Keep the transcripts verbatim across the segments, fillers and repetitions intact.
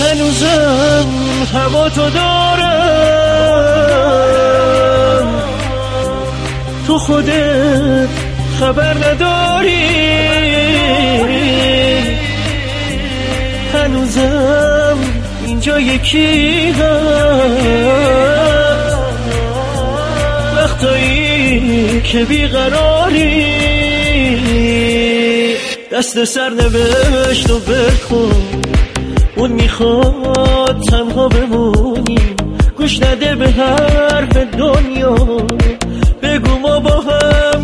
هنوزم هوا تو دارم، تو خودت خبر نداری. هنوزم اینجا یکی هست، وقتایی که بیقراری. دست سر نوشت و بخون، اون میخواد تنها بمونی. گوش نده به حرف دنیا، بگو ما با هم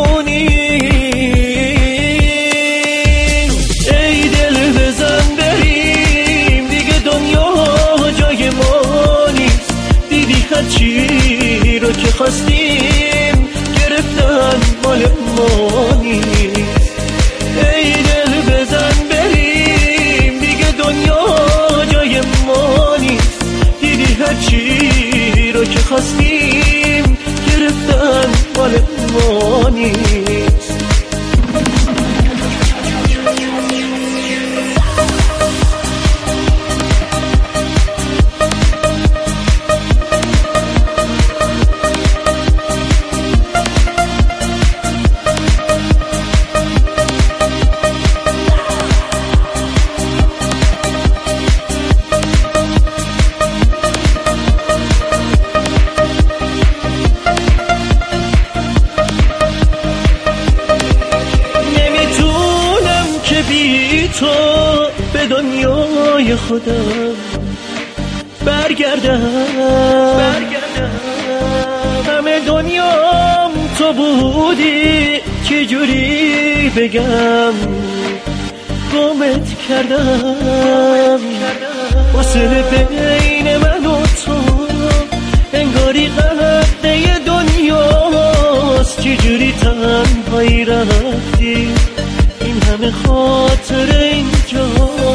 میمونیم. ای دل بزن بریم دیگه، دنیا جای ما نیست. دیدی هرچی رو که خواستیم گرفتن مال ما نیست. ای دل بزن بریم دیگه، دنیا جای ما نیست. دیدی هرچی رو که خواستیم گرفتن مال ما نیست. بی تو به دنیای خودم برگردم, برگردم. همه دنیام تو بودی، چجوری بگم گمت کردم. فاصله بین من و تو انگاری قهده دنیاست. چجوری تنهایی رفتی، این همه خاطر اینجا